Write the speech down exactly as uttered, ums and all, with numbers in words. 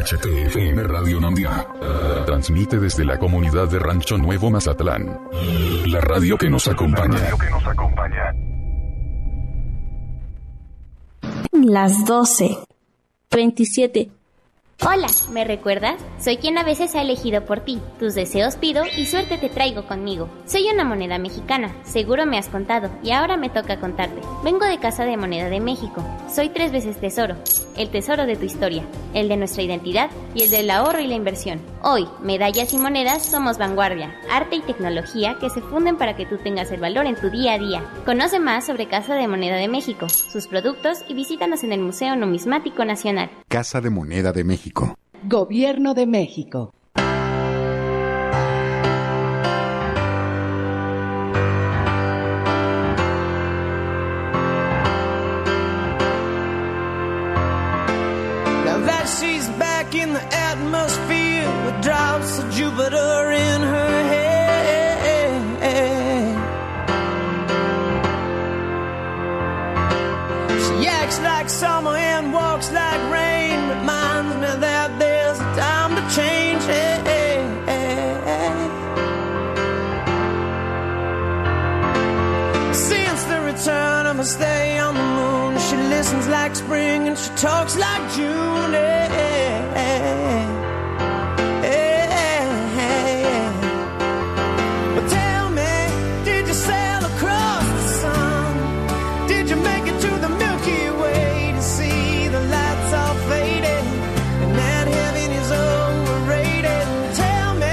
H T F M Radio Nandia. Transmite desde la comunidad de Rancho Nuevo Mazatlán. La radio que nos acompaña. La radio que nos acompaña. Las doce. veintisiete. Hola, ¿me recuerdas? Soy quien a veces ha elegido por ti. Tus deseos pido y suerte te traigo conmigo. Soy una moneda mexicana, seguro me has contado, y ahora me toca contarte. Vengo de Casa de Moneda de México. Soy tres veces tesoro. El tesoro de tu historia, el de nuestra identidad y el del ahorro y la inversión. Hoy, medallas y monedas somos vanguardia, arte y tecnología que se funden para que tú tengas el valor en tu día a día. Conoce más sobre Casa de Moneda de México, sus productos y visítanos en el Museo Numismático Nacional. Casa de Moneda de México. Gobierno de México. Now that she's back in the atmosphere with drops of Jupiter in her head, she acts like summer and walks like rain. Reminds me that there's a time to change. Hey, hey, hey. Since the return of her stay on the moon, she listens like spring and she talks like June. Hey, hey, hey.